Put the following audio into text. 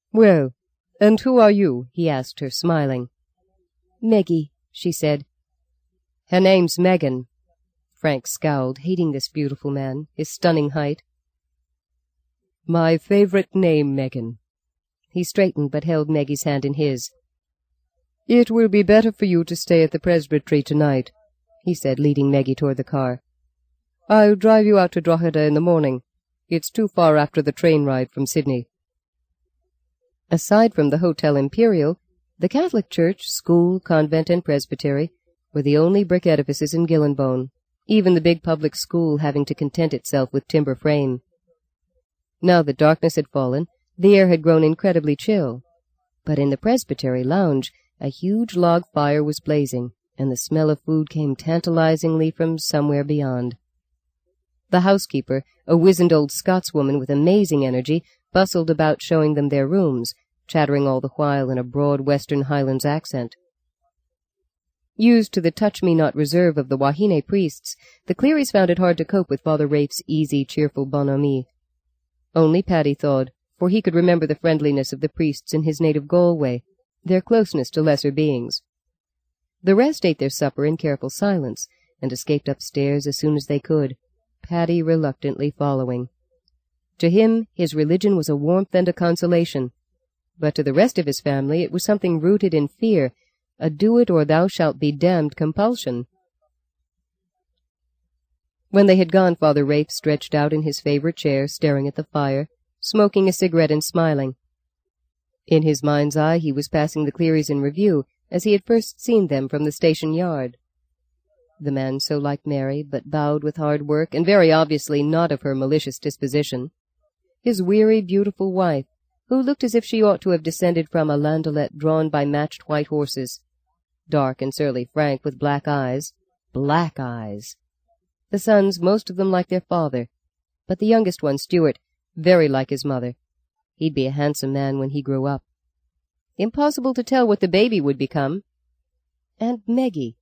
"Well, and who are you?" he asked her, smiling. "Meggie," she said. "Her name's Megan." Frank scowled, hating this beautiful man, his stunning height. "My favorite name, Megan." He straightened but held Maggie's hand in his. "It will be better for you to stay at the presbytery tonight," he said, leading Meggie toward the car. "I'll drive you out to Drogheda in the morning. It's too far after the train ride from Sydney." Aside from the Hotel Imperial, the Catholic church, school, convent, and presbytery were the only brick edifices in Gillinbone, even the big public school having to content itself with timber frame. Now that darkness had fallen, the air had grown incredibly chill, but in the presbytery lounge a huge log fire was blazing, and the smell of food came tantalizingly from somewhere beyond. The housekeeper, a wizened old Scotswoman with amazing energy, bustled about showing them their rooms, chattering all the while in a broad Western Highlands accent. Used to the touch-me-not reserve of the Wahine priests, the Clearys found it hard to cope with Father Ralph's easy, cheerful bonhomie. Only Paddy thawed, for he could remember the friendliness of the priests in his native Galway, their closeness to lesser beings. The rest ate their supper in careful silence, and escaped upstairs as soon as they could, Paddy reluctantly following. To him, his religion was a warmth and a consolation, but to the rest of his family it was something rooted in fear, a do-it-or-thou-shalt-be-damned compulsion. When they had gone, Father Ralph stretched out in his favorite chair, staring at the fire, smoking a cigarette and smiling. In his mind's eye he was passing the Clearys in review, as he had first seen them from the station yard. The man so like Mary, but bowed with hard work, and very obviously not of her malicious disposition. His weary, beautiful wife, who looked as if she ought to have descended from a landaulette drawn by matched white horses. Dark and surly Frank with black eyes. Black eyes. The sons, most of them like their father, but the youngest one, Stuart, very like his mother. He'd be a handsome man when he grew up. Impossible to tell what the baby would become. And Meggie.